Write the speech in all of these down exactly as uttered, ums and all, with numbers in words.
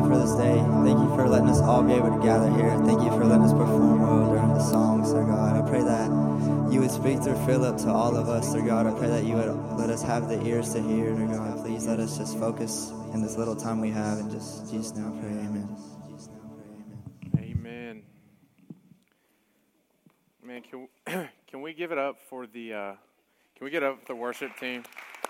for this day. Thank you for letting us all be able to gather here. Thank you for letting us perform well during the songs, Lord God. I pray that you would speak through Philip to all of us, Lord God. I pray that you would let us have the ears to hear, Lord God. Please let us just focus in this little time we have and just Jesus now pray. Amen. Amen. Man, can can we give it up for the uh, can we get up for the worship team?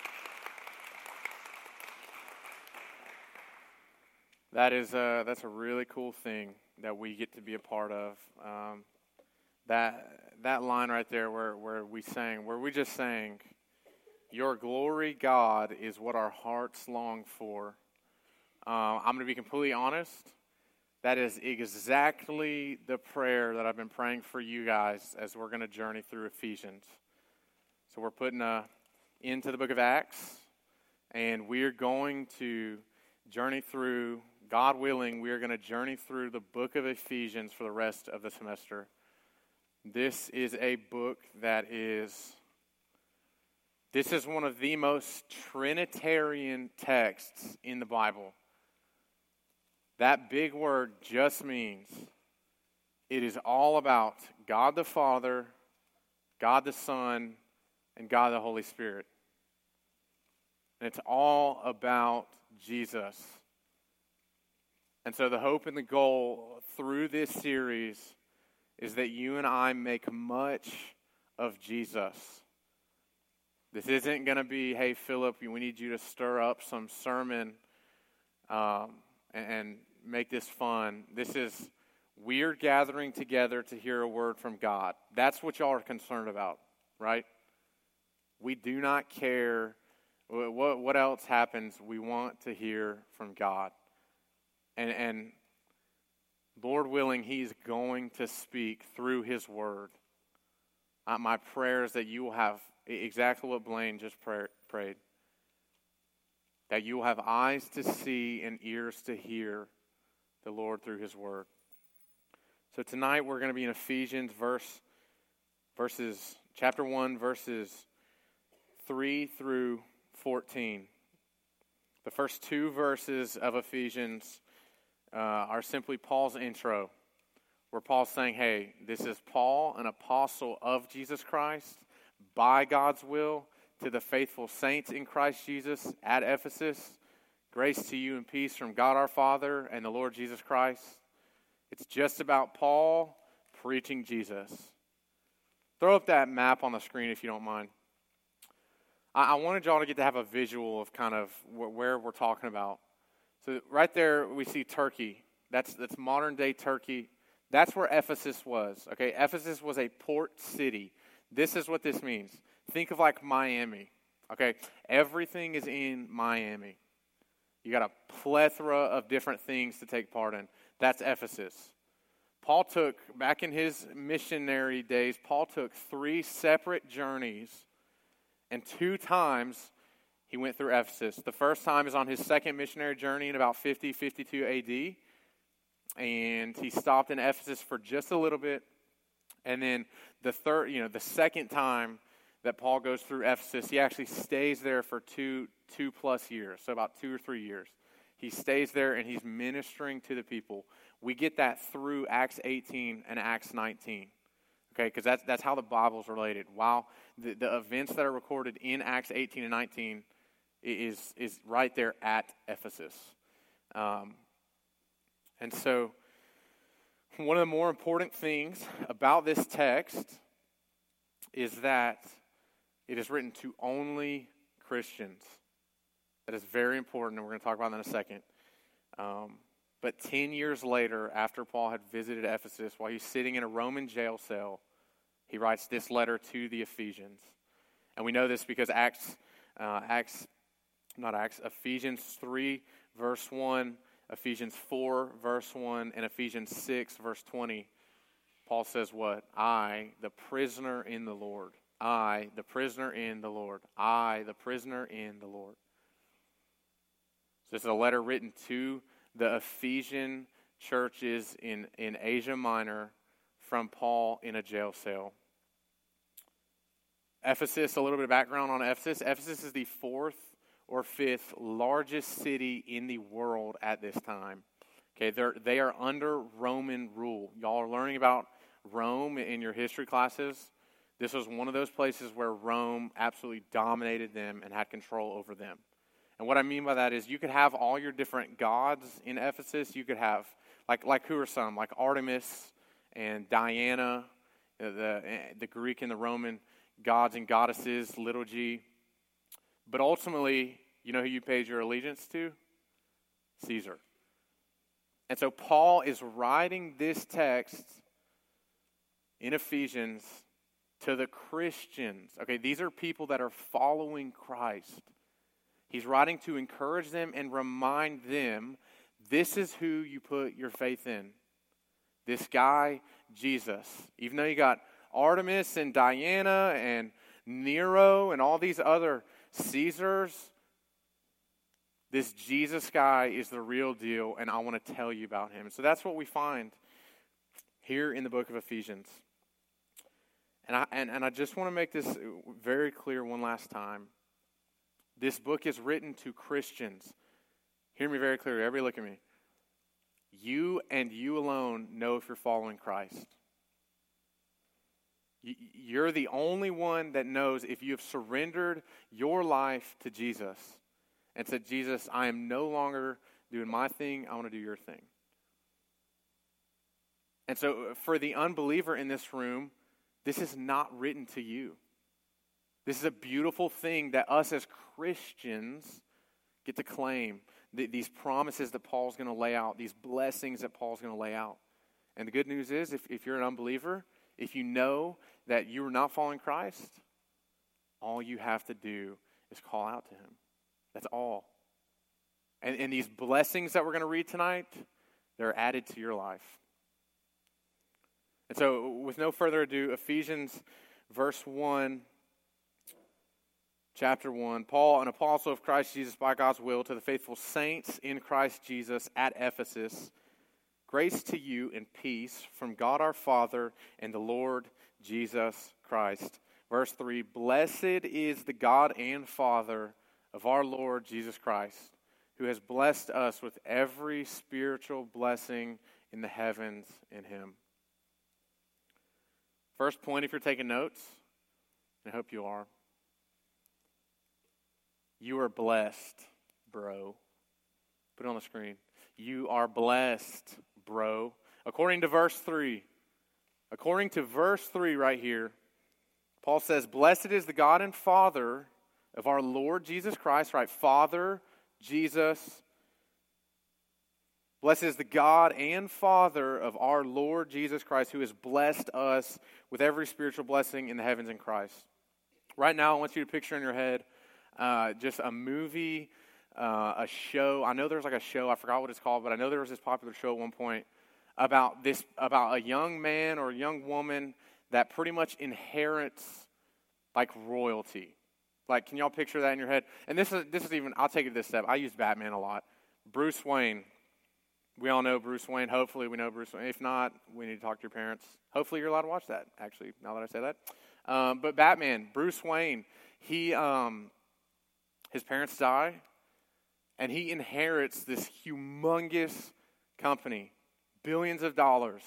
That is uh that's a really cool thing that we get to be a part of. Um, that that line right there where where we sang, where we just sang, "Your glory, God, is what our hearts long for." Uh, I'm going to be completely honest. That is exactly the prayer that I've been praying for you guys as we're going to journey through Ephesians. So we're putting a into the book of Acts, and we're going to journey through, God willing, we are going to journey through the book of Ephesians for the rest of the semester. This is a book that is, this is one of the most Trinitarian texts in the Bible. That big word just means it is all about God the Father, God the Son, and God the Holy Spirit. And it's all about Jesus. And so the hope and the goal through this series is that you and I make much of Jesus. This isn't going to be, hey, Philip, we need you to stir up some sermon um, and, and make this fun. This is, we're gathering together to hear a word from God. That's what y'all are concerned about, right? We do not care what, what else happens. We want to hear from God. And, and Lord willing, He's going to speak through His word. Uh, my prayer is that you will have exactly what Blaine just pray, prayed. That you will have eyes to see and ears to hear the Lord through His word. So tonight we're going to be in Ephesians verse, verses, chapter one, verses three through fourteen. The first two verses of Ephesians uh, are simply Paul's intro, where Paul's saying, hey, this is Paul, an apostle of Jesus Christ, by God's will, to the faithful saints in Christ Jesus at Ephesus. Grace to you and peace from God our Father and the Lord Jesus Christ. It's just about Paul preaching Jesus. Throw up that map on the screen if you don't mind. I, I wanted y'all to get to have a visual of kind of wh- where we're talking about. So right there we see Turkey. That's that's modern day Turkey. That's where Ephesus was. Okay, Ephesus was a port city. This is what this means. Think of like Miami. Okay, everything is in Miami. You got a plethora of different things to take part in. That's Ephesus. Paul took, back in his missionary days, Paul took three separate journeys, and two times he went through Ephesus. The first time is on his second missionary journey in about fifty, fifty-two A D, and he stopped in Ephesus for just a little bit. And then the third, you know, the second time that Paul goes through Ephesus, he actually stays there for two, two plus years, so about two or three years. He stays there and he's ministering to the people. We get that through Acts eighteen and Acts nineteen, okay, because that's, that's how the Bible's related. While the, the events that are recorded in Acts eighteen and nineteen is, is right there at Ephesus. Um, and so one of the more important things about this text is that it is written to only Christians. That is very important, and we're going to talk about that in a second. Um, but ten years later, after Paul had visited Ephesus, while he's sitting in a Roman jail cell, he writes this letter to the Ephesians. And we know this because Acts, uh, Acts, not Acts, Ephesians three, verse one, Ephesians four, verse one, and Ephesians six, verse twenty, Paul says what? I, the prisoner in the Lord. I, the prisoner in the Lord. I, the prisoner in the Lord. So this is a letter written to the Ephesian churches in, in Asia Minor from Paul in a jail cell. Ephesus, a little bit of background on Ephesus. Ephesus is the fourth or fifth largest city in the world at this time. Okay, they're, they are under Roman rule. Y'all are learning about Rome in your history classes. This was one of those places where Rome absolutely dominated them and had control over them. And what I mean by that is you could have all your different gods in Ephesus. You could have, like, like who are some? Like Artemis and Diana, the, the Greek and the Roman gods and goddesses, little g. But ultimately, you know who you paid your allegiance to? Caesar. And so Paul is writing this text in Ephesians to the Christians. Okay, these are people that are following Christ. He's writing to encourage them and remind them, this is who you put your faith in. This guy, Jesus. Even though you got Artemis and Diana and Nero and all these other Caesars, this Jesus guy is the real deal, and I want to tell you about him. So that's what we find here in the book of Ephesians. And I, and, and I just want to make this very clear one last time. This book is written to Christians. Hear me very clearly. Everybody look at me. You and you alone know if you're following Christ. You're the only one that knows if you have surrendered your life to Jesus and said, Jesus, I am no longer doing my thing. I want to do your thing. And so for the unbeliever in this room, this is not written to you. This is a beautiful thing that us as Christians get to claim. Th- these promises that Paul's going to lay out, these blessings that Paul's going to lay out. And the good news is, if, if you're an unbeliever, if you know that you are not following Christ, all you have to do is call out to him. That's all. And, and these blessings that we're going to read tonight, they're added to your life. And so, with no further ado, Ephesians verse one, chapter one. Paul, an apostle of Christ Jesus by God's will, to the faithful saints in Christ Jesus at Ephesus, grace to you and peace from God our Father and the Lord Jesus Christ. Verse three, blessed is the God and Father of our Lord Jesus Christ, who has blessed us with every spiritual blessing in the heavens in him. First point, if you're taking notes, and I hope you are, you are blessed, bro. Put it on the screen. You are blessed, bro. According to verse three, according to verse three right here, Paul says, blessed is the God and Father of our Lord Jesus Christ, right? Father, Jesus. Blessed is the God and Father of our Lord Jesus Christ, who has blessed us with every spiritual blessing in the heavens in Christ. Right now, I want you to picture in your head uh, just a movie, uh, a show. I know there's like a show, I forgot what it's called, but I know there was this popular show at one point about this, about a young man or a young woman that pretty much inherits like royalty. Like, can y'all picture that in your head? And this is this is even, I'll take it this step. I use Batman a lot. Bruce Wayne. We all know Bruce Wayne. Hopefully we know Bruce Wayne. If not, we need to talk to your parents. Hopefully you're allowed to watch that, actually, now that I say that. Um, but Batman, Bruce Wayne, he, um, his parents die, and he inherits this humongous company, billions of dollars.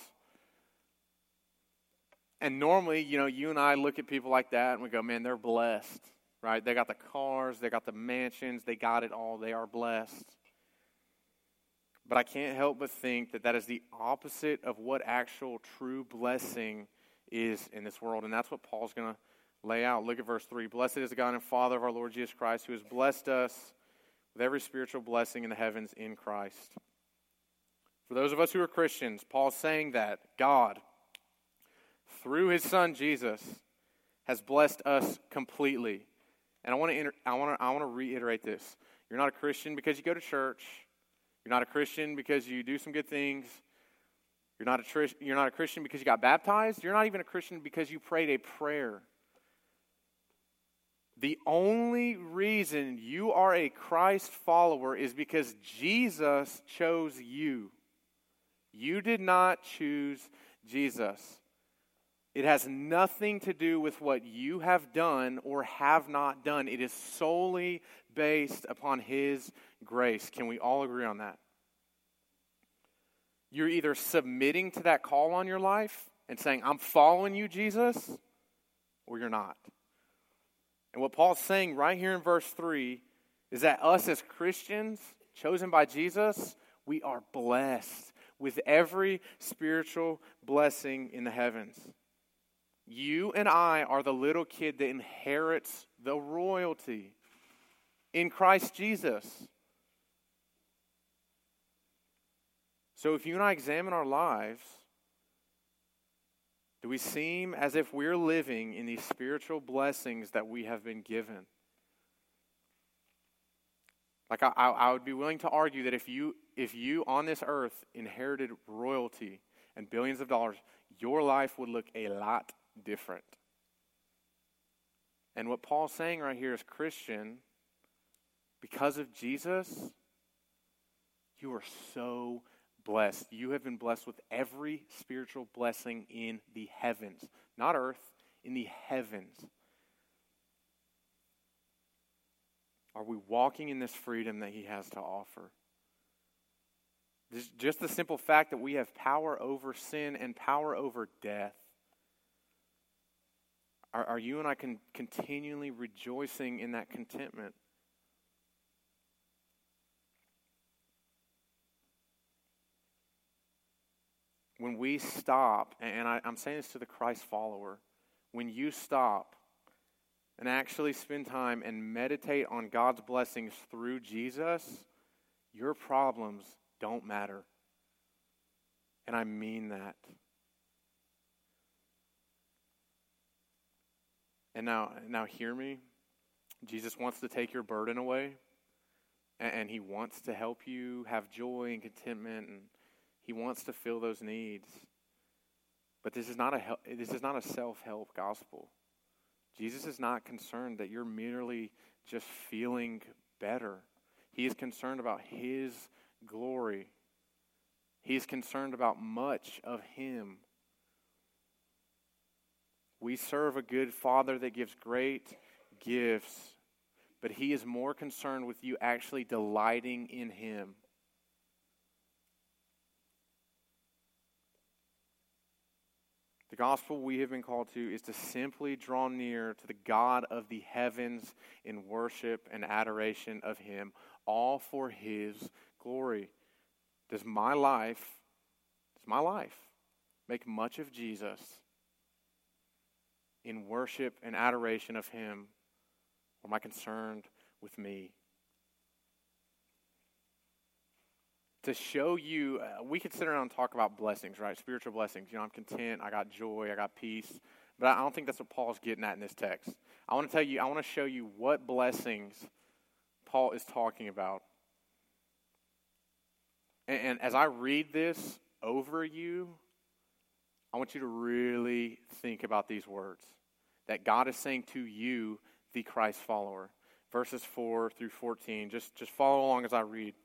And normally, you know, you and I look at people like that and we go, man, they're blessed, right? They got the cars, they got the mansions, they got it all, they are blessed. But I can't help but think that that is the opposite of what actual true blessing is in this world. And that's what Paul's going to lay out. Look at verse three. Blessed is the God and Father of our Lord Jesus Christ, who has blessed us with every spiritual blessing in the heavens in Christ. For those of us who are Christians, Paul's saying that God, through his Son Jesus, has blessed us completely. And I want to inter- I want to I want to reiterate this. You're not a Christian because you go to church. You're not a Christian because you do some good things. You're not a tr- you're not a Christian because you got baptized. You're not even a Christian because you prayed a prayer. The only reason you are a Christ follower is because Jesus chose you. You did not choose Jesus. It has nothing to do with what you have done or have not done. It is solely based upon his grace. Can we all agree on that? You're either submitting to that call on your life and saying, I'm following you, Jesus, or you're not. And what Paul's saying right here in verse three is that us as Christians, chosen by Jesus, we are blessed with every spiritual blessing in the heavens. You and I are the little kid that inherits the royalty in Christ Jesus. So if you and I examine our lives, do we seem as if we're living in these spiritual blessings that we have been given? Like I, I, I would be willing to argue that if you, if you on this earth inherited royalty and billions of dollars, your life would look a lot different. And what Paul's saying right here is, Christian, because of Jesus, you are so blessed. You have been blessed with every spiritual blessing in the heavens. Not earth, in the heavens. Are we walking in this freedom that he has to offer? This, just the simple fact that we have power over sin and power over death. Are, are you and I con- continually rejoicing in that contentment? When we stop, and I, I'm saying this to the Christ follower, when you stop and actually spend time and meditate on God's blessings through Jesus, your problems don't matter. And I mean that. And now, now hear me. Jesus wants to take your burden away, and, and he wants to help you have joy and contentment, and he wants to fill those needs. But this is not a this is not a self-help gospel. Jesus is not concerned that you're merely just feeling better. He is concerned about his glory. He is concerned about much of him. We serve a good Father that gives great gifts, but he is more concerned with you actually delighting in him. The gospel we have been called to is to simply draw near to the God of the heavens in worship and adoration of him, all for his glory. Does my life, does my life make much of Jesus in worship and adoration of him, or am I concerned with me? To show you, uh, we could sit around and talk about blessings, right? Spiritual blessings. You know, I'm content, I got joy, I got peace. But I don't think that's what Paul's getting at in this text. I want to tell you, I want to show you what blessings Paul is talking about. And, and as I read this over you, I want you to really think about these words that God is saying to you, the Christ follower. Verses four through fourteen. Just, just follow along as I read.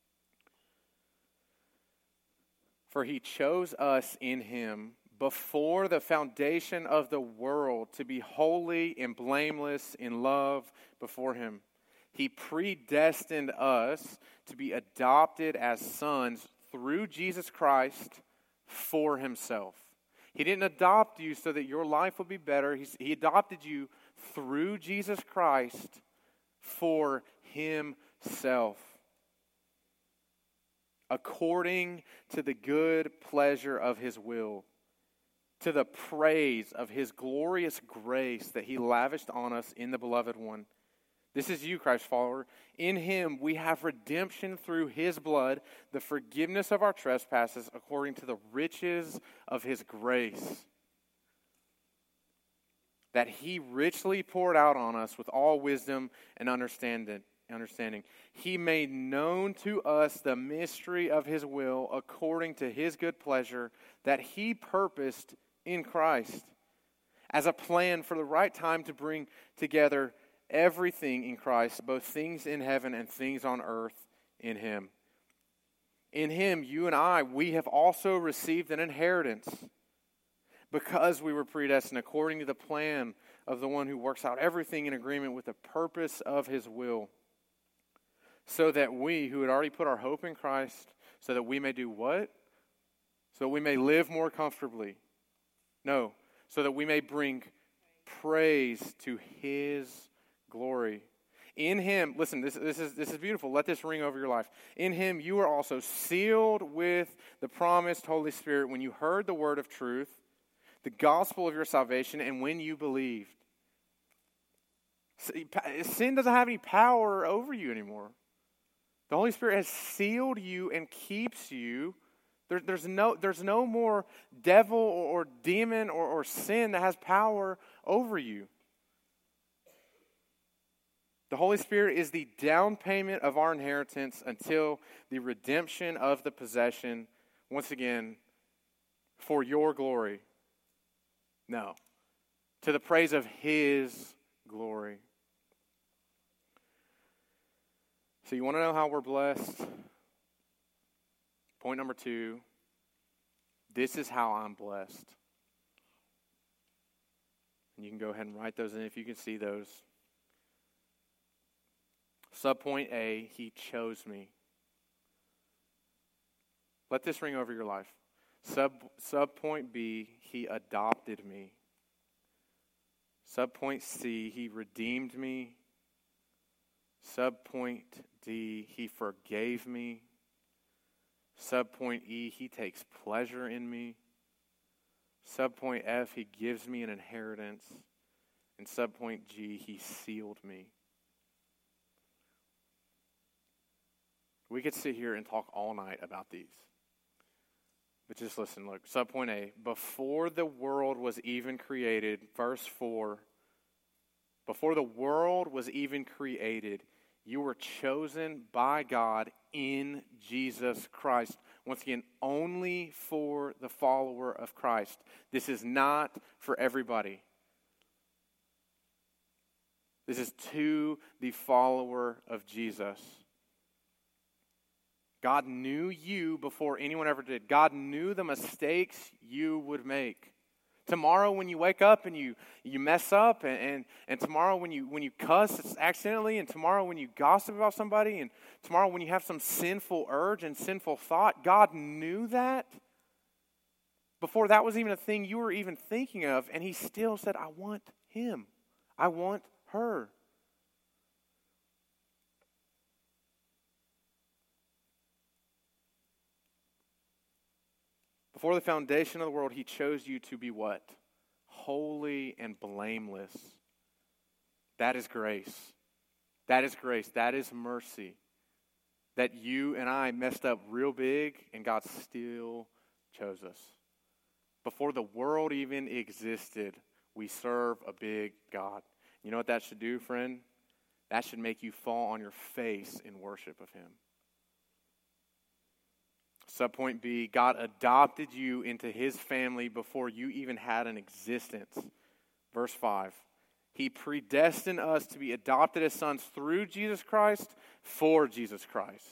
For he chose us in him before the foundation of the world to be holy and blameless in love before him. He predestined us to be adopted as sons through Jesus Christ for himself. He didn't adopt you so that your life would be better. He's, he adopted you through Jesus Christ for himself, according to the good pleasure of his will, to the praise of his glorious grace that he lavished on us in the beloved one. This is you, Christ follower. In him we have redemption through his blood, the forgiveness of our trespasses according to the riches of his grace, that he richly poured out on us with all wisdom and understanding. Understanding. He made known to us the mystery of his will according to his good pleasure that he purposed in Christ as a plan for the right time to bring together everything in Christ, both things in heaven and things on earth in him. In him, you and I, we have also received an inheritance because we were predestined according to the plan of the one who works out everything in agreement with the purpose of his will. So that we, who had already put our hope in Christ, so that we may do what? So that we may live more comfortably. No, so that we may bring praise to his glory. In him, listen, this, this is this is beautiful. Let this ring over your life. In him you are also sealed with the promised Holy Spirit when you heard the word of truth, the gospel of your salvation, and when you believed. Sin doesn't have any power over you anymore. The Holy Spirit has sealed you and keeps you. There, there's no there's no more devil or, or demon or, or sin that has power over you. The Holy Spirit is the down payment of our inheritance until the redemption of the possession, once again, for your glory. No, to the praise of his glory. So you want to know how we're blessed? Point number two, this is how I'm blessed. And you can go ahead and write those in if you can see those. Subpoint A, he chose me. Let this ring over your life. Sub subpoint B, he adopted me. Subpoint C, he redeemed me. Subpoint D, he forgave me. Subpoint E, he takes pleasure in me. Subpoint F, he gives me an inheritance. And subpoint G, he sealed me. We could sit here and talk all night about these. But just listen, look. Subpoint A, before the world was even created, verse four, before the world was even created, you were chosen by God in Jesus Christ. Once again, only for the follower of Christ. This is not for everybody. This is to the follower of Jesus. God knew you before anyone ever did. God knew the mistakes you would make. Tomorrow when you wake up and you, you mess up, and, and, and tomorrow when you when you cuss accidentally, and tomorrow when you gossip about somebody, and tomorrow when you have some sinful urge and sinful thought, God knew that before that was even a thing you were even thinking of, and he still said, I want him. I want her. Before the foundation of the world, he chose you to be what? Holy and blameless. That is grace. That is grace. That is mercy. That you and I messed up real big, and God still chose us. Before the world even existed, we serve a big God. You know what that should do, friend? That should make you fall on your face in worship of him. Subpoint B, God adopted you into his family before you even had an existence. Verse five, he predestined us to be adopted as sons through Jesus Christ for Jesus Christ.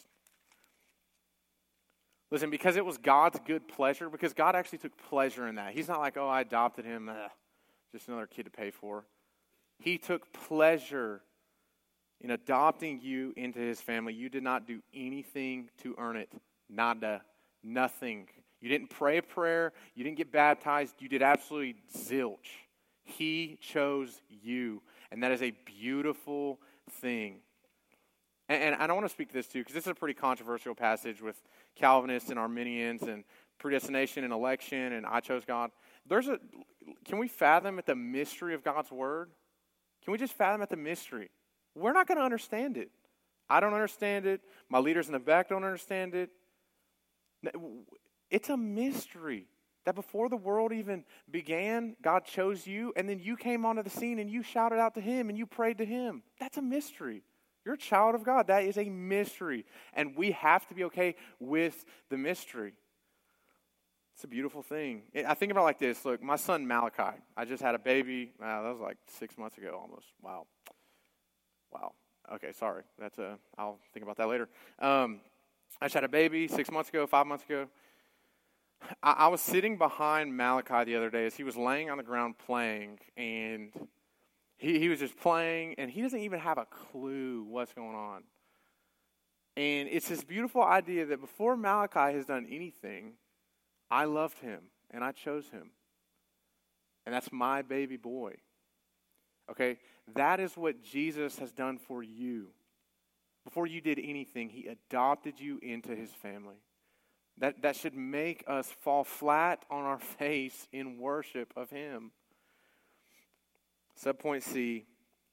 Listen, because it was God's good pleasure, because God actually took pleasure in that. He's not like, oh, I adopted him, ugh, just another kid to pay for. He took pleasure in adopting you into his family. You did not do anything to earn it. Nada. Nothing. You didn't pray a prayer. You didn't get baptized. You did absolutely zilch. He chose you. And that is a beautiful thing. And, and I don't want to speak to this too, because this is a pretty controversial passage with Calvinists and Arminians and predestination and election and I chose God. There's a, can we fathom at the mystery of God's word? Can we just fathom at the mystery? We're not going to understand it. I don't understand it. My leaders in the back don't understand it. It's a mystery that before the world even began, God chose you, and then you came onto the scene and you shouted out to him and you prayed to him. That's a mystery. You're a child of God. That is a mystery. And we have to be okay with the mystery. It's a beautiful thing. I think about it like this. Look, my son Malachi, I just had a baby. Wow, that was like six months ago almost. Wow. Wow. Okay, sorry. That's a, I'll think about that later. Um, I just had a baby six months ago, five months ago. I, I was sitting behind Malachi the other day as he was laying on the ground playing, and he, he was just playing, and he doesn't even have a clue what's going on. And it's this beautiful idea that before Malachi has done anything, I loved him, and I chose him. And that's my baby boy. Okay? That is what Jesus has done for you. Before you did anything, he adopted you into his family. That, that should make us fall flat on our face in worship of him. Subpoint C,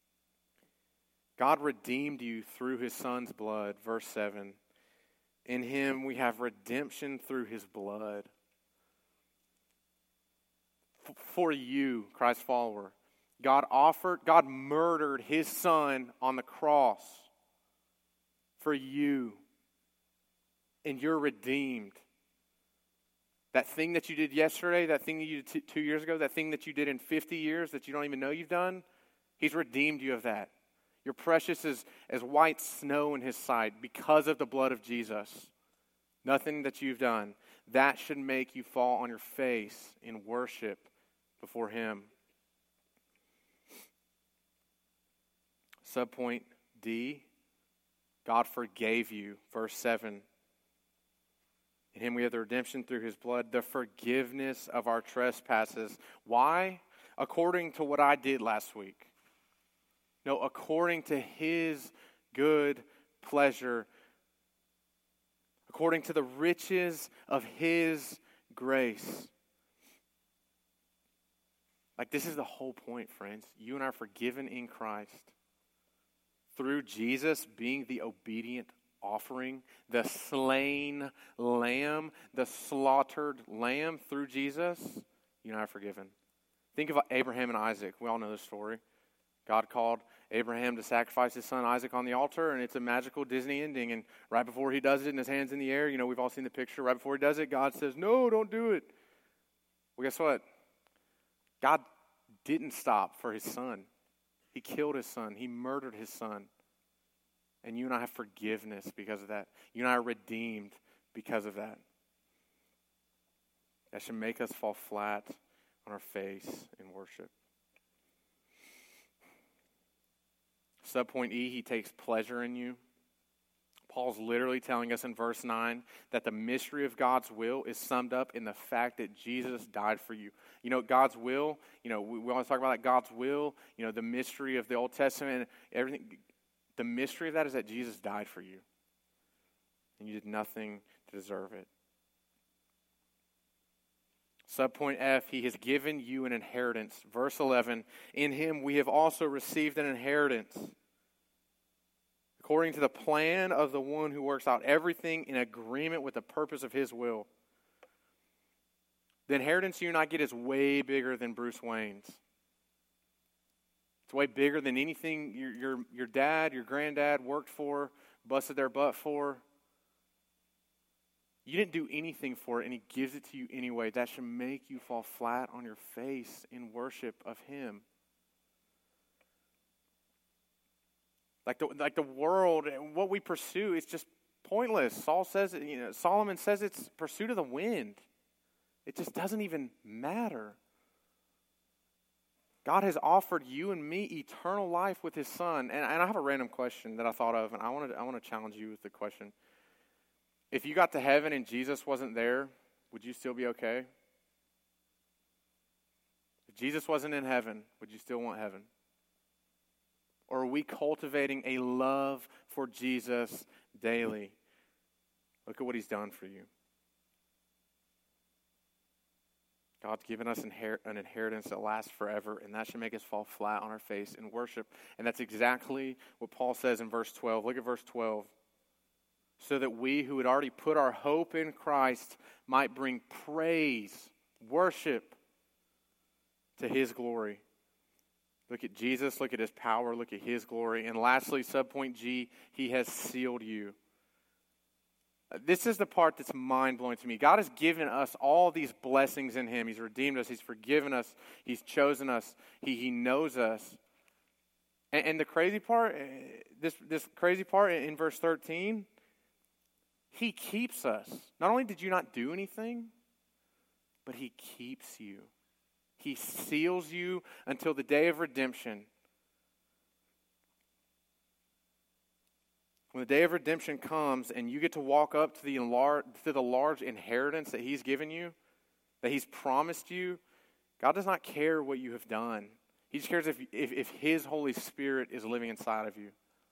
God redeemed you through his son's blood. Verse seven, in him we have redemption through his blood. F- for you, Christ's follower, God offered, God murdered his son on the cross for you. And you're redeemed. That thing that you did yesterday, that thing that you did t- two years ago, that thing that you did in fifty years that you don't even know you've done, he's redeemed you of that. You're precious as, as white snow in his sight because of the blood of Jesus. Nothing that you've done. That should make you fall on your face in worship before him. Subpoint D, God forgave you. Verse seven. In him we have the redemption through his blood, the forgiveness of our trespasses. Why? According to what I did last week. No, according to his good pleasure. According to the riches of his grace. Like, this is the whole point, friends. You and I are forgiven in Christ. Through Jesus being the obedient offering, the slain lamb, the slaughtered lamb through Jesus, you and I are forgiven. Think of Abraham and Isaac. We all know this story. God called Abraham to sacrifice his son Isaac on the altar, and it's a magical Disney ending. And right before he does it, and his hand's in the air, you know, we've all seen the picture. Right before he does it, God says, no, don't do it. Well, guess what? God didn't stop for his son. He killed his son. He murdered his son. And you and I have forgiveness because of that. You and I are redeemed because of that. That should make us fall flat on our face in worship. Subpoint E, he takes pleasure in you. Paul's literally telling us in verse nine that the mystery of God's will is summed up in the fact that Jesus died for you. You know, God's will, you know, we, we always talk about like God's will, you know, the mystery of the Old Testament, everything. The mystery of that is that Jesus died for you. And you did nothing to deserve it. Subpoint F, he has given you an inheritance. Verse eleven, in him we have also received an inheritance, according to the plan of the one who works out everything in agreement with the purpose of his will. The inheritance you and I get is way bigger than Bruce Wayne's. It's way bigger than anything your, your, your dad, your granddad worked for, busted their butt for. You didn't do anything for it, and he gives it to you anyway. That should make you fall flat on your face in worship of him. Like the, like the world, what we pursue is just pointless. Saul says, you know, Solomon says it's pursuit of the wind. It just doesn't even matter. God has offered you and me eternal life with his son. And, and I have a random question that I thought of, and I want to I want to challenge you with the question. If you got to heaven and Jesus wasn't there, would you still be okay? If Jesus wasn't in heaven, would you still want heaven? Or are we cultivating a love for Jesus daily? Look at what he's done for you. God's given us inher- an inheritance that lasts forever, and that should make us fall flat on our face in worship. And that's exactly what Paul says in verse twelve. Look at verse twelve. So that we who had already put our hope in Christ might bring praise, worship to his glory. Look at Jesus, look at his power, look at his glory. And lastly, subpoint G, he has sealed you. This is the part that's mind-blowing to me. God has given us all these blessings in him. He's redeemed us. He's forgiven us. He's chosen us. He, he knows us. And, and the crazy part, this, this crazy part in verse thirteen, he keeps us. Not only did you not do anything, but he keeps you. He seals you until the day of redemption. When the day of redemption comes and you get to walk up to the, enlar- to the large inheritance that he's given you, that he's promised you, God does not care what you have done. He just cares if, if, if his Holy Spirit is living inside of you.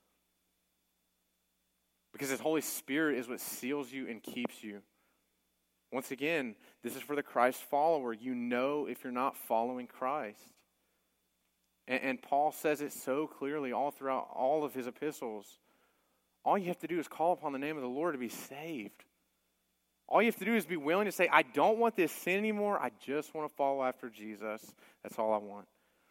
Because his Holy Spirit is what seals you and keeps you. Once again, this is for the Christ follower. You know if you're not following Christ. And, and Paul says it so clearly all throughout all of his epistles. All you have to do is call upon the name of the Lord to be saved. All you have to do is be willing to say, I don't want this sin anymore. I just want to follow after Jesus. That's all I want.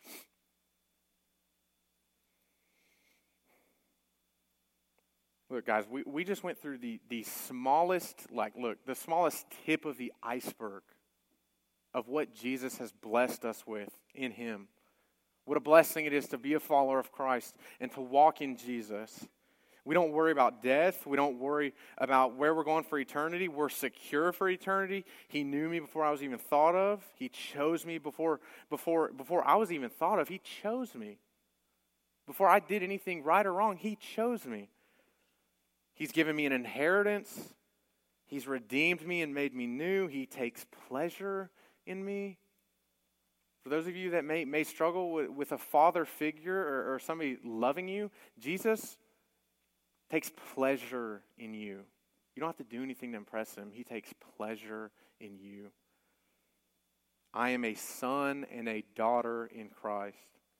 Look, guys, we, we just went through the, the smallest, like, look, the smallest tip of the iceberg of what Jesus has blessed us with in him. What a blessing it is to be a follower of Christ and to walk in Jesus. We don't worry about death. We don't worry about where we're going for eternity. We're secure for eternity. He knew me before I was even thought of. He chose me before, before, before I was even thought of. He chose me. Before I did anything right or wrong, he chose me. He's given me an inheritance. He's redeemed me and made me new. He takes pleasure in me. For those of you that may, may struggle with, with a father figure or, or somebody loving you, Jesus takes pleasure in you. You don't have to do anything to impress him. He takes pleasure in you. I am a son and a daughter in Christ.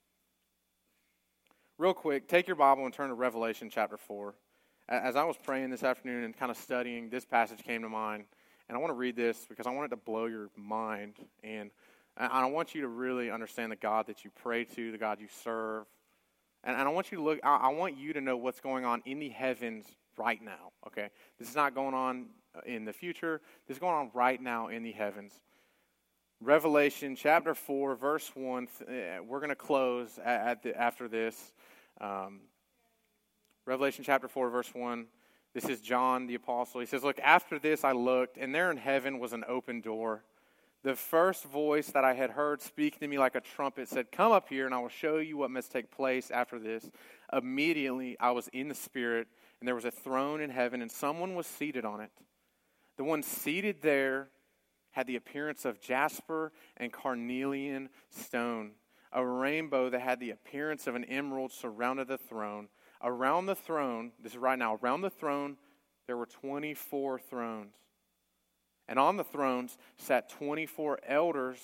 Real quick, take your Bible and turn to Revelation chapter four. As I was praying this afternoon and kind of studying, this passage came to mind. And I want to read this because I want it to blow your mind. And I want you to really understand the God that you pray to, the God you serve. And I want you to look, I want you to know what's going on in the heavens right now, okay? This is not going on in the future. This is going on right now in the heavens. Revelation chapter four, verse one. We're going to close at the, after this. Um, Revelation chapter four, verse one. This is John the apostle. He says, look, after this I looked, and there in heaven was an open door. The first voice that I had heard speak to me like a trumpet said, come up here, and I will show you what must take place after this. Immediately I was in the Spirit, and there was a throne in heaven, and someone was seated on it. The one seated there had the appearance of jasper and carnelian stone. A rainbow that had the appearance of an emerald surrounded the throne. Around the throne, this is right now, around the throne, there were twenty-four thrones. And on the thrones sat twenty-four elders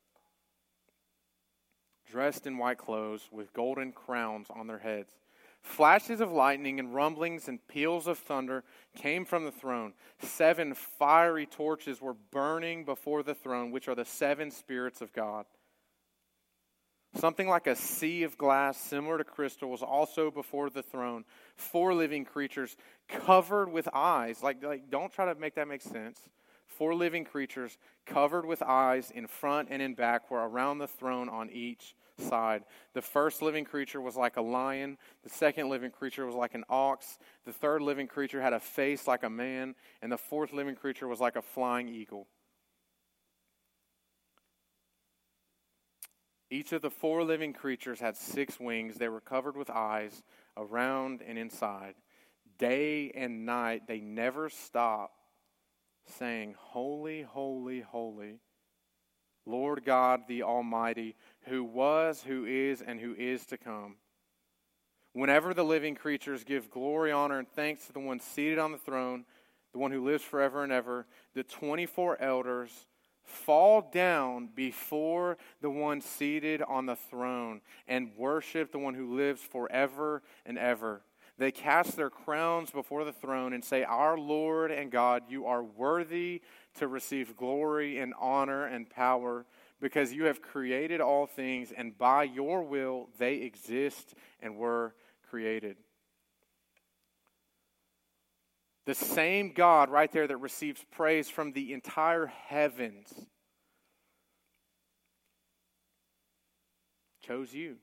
dressed in white clothes with golden crowns on their heads. Flashes of lightning and rumblings and peals of thunder came from the throne. Seven fiery torches were burning before the throne, which are the seven spirits of God. Something like a sea of glass, similar to crystal, was also before the throne. Four living creatures covered with eyes. Like, like, don't try to make that make sense. Four living creatures covered with eyes in front and in back were around the throne on each side. The first living creature was like a lion. The second living creature was like an ox. The third living creature had a face like a man. And the fourth living creature was like a flying eagle. Each of the four living creatures had six wings. They were covered with eyes around and inside. Day and night they never stopped saying, holy, holy, holy, Lord God the Almighty, who was, who is, and who is to come. Whenever the living creatures give glory, honor, and thanks to the one seated on the throne, the one who lives forever and ever, the twenty-four elders fall down before the one seated on the throne and worship the one who lives forever and ever. They cast their crowns before the throne and say, our Lord and God, you are worthy to receive glory and honor and power because you have created all things, and by your will they exist and were created. The same God right there that receives praise from the entire heavens chose you.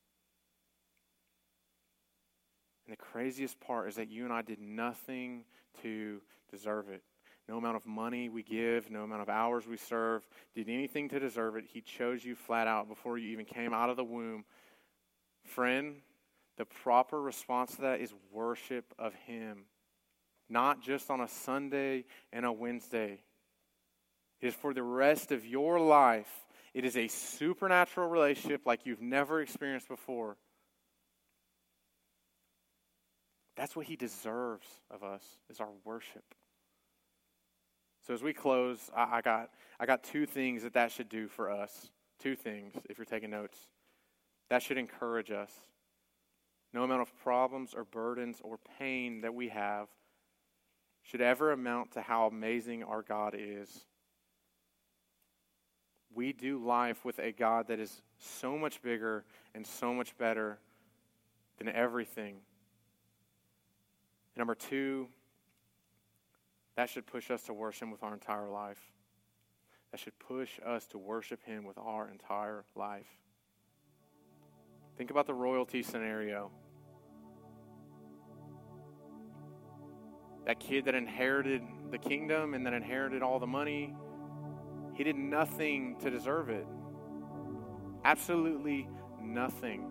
And the craziest part is that you and I did nothing to deserve it. No amount of money we give, no amount of hours we serve, did anything to deserve it. He chose you flat out before you even came out of the womb. Friend, the proper response to that is worship of Him. Not just on a Sunday and a Wednesday. It is for the rest of your life. It is a supernatural relationship like you've never experienced before. That's what he deserves of us, is our worship. So as we close, I, I got I got two things that that should do for us. Two things, if you're taking notes. That should encourage us. No amount of problems or burdens or pain that we have should ever amount to how amazing our God is. We do life with a God that is so much bigger and so much better than everything. Number two, that should push us to worship Him with our entire life. That should push us to worship Him with our entire life. Think about the royalty scenario. That kid that inherited the kingdom and that inherited all the money, he did nothing to deserve it. Absolutely nothing.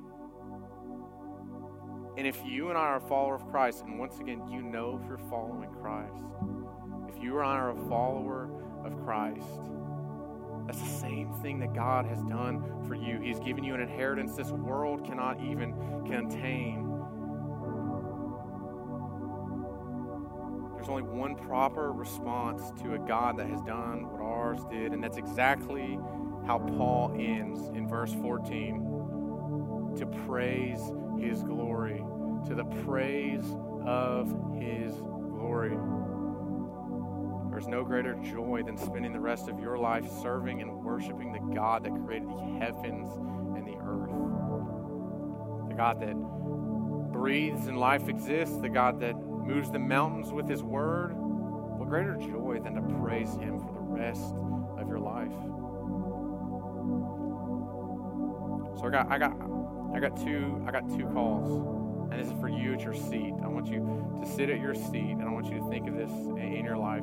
And if you and I are a follower of Christ, and once again, you know if you're following Christ, if you and I are a follower of Christ, that's the same thing that God has done for you. He's given you an inheritance this world cannot even contain. There's only one proper response to a God that has done what ours did, and that's exactly how Paul ends in verse fourteen. To praise His glory, to the praise of His glory. There's no greater joy than spending the rest of your life serving and worshiping the God that created the heavens and the earth. The God that breathes and life exists, the God that moves the mountains with His word. What greater joy than to praise Him for the rest of your life? So I got I got I got two I got two calls. And this is for you at your seat. I want you to sit at your seat, and I want you to think of this in your life.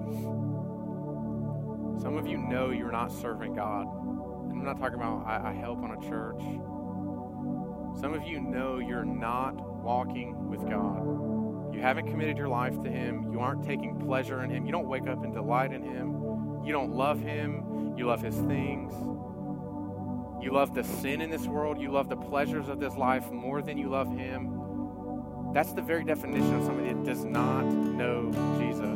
Some of you know you're not serving God. And I'm not talking about I, I help on a church. Some of you know you're not walking with God. You haven't committed your life to Him. You aren't taking pleasure in Him. You don't wake up and delight in Him. You don't love Him. You love His things. You love the sin in this world. You love the pleasures of this life more than you love Him. That's the very definition of somebody that does not know Jesus.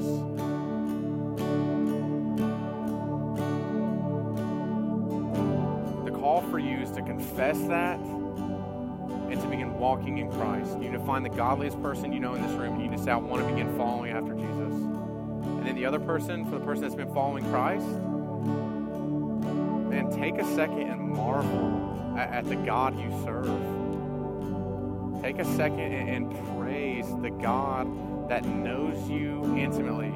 The call for you is to confess that and to begin walking in Christ. You need to find the godliest person you know in this room, and you need to say, I want to begin following after Jesus. And then the other person, for the person that's been following Christ, man, take a second and marvel at, at the God you serve. Take a second and, and praise the God that knows you intimately.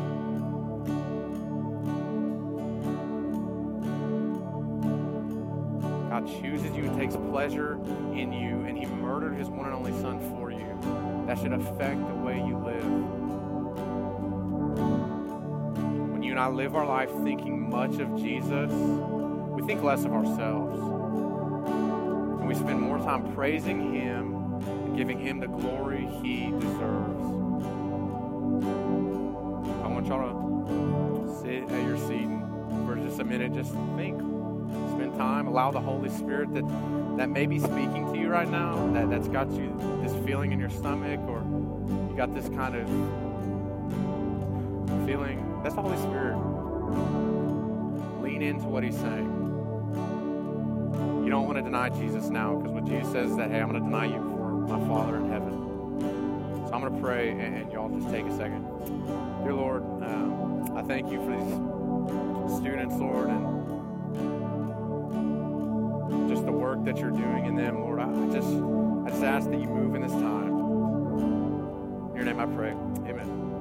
God chooses you and takes pleasure in you, and He murdered His one and only Son for you. That should affect the way you live. When you and I live our life thinking much of Jesus, we think less of ourselves. And we spend more time praising Him and giving Him the glory He deserves. I want y'all to sit at your seat and for just a minute, just think. Spend time, allow the Holy Spirit that, that may be speaking to you right now, that, that's got you this feeling in your stomach, or you got this kind of feeling. That's the Holy Spirit. Lean into what He's saying. You don't want to deny Jesus now, because what Jesus says is that, hey, I'm going to deny you before my Father in heaven. So I'm going to pray, and, and y'all just take a second. Dear Lord, um, I thank you for these students, Lord, and just the work that you're doing in them, Lord. I, I just I just ask that you move in this time. In your name I pray. Amen.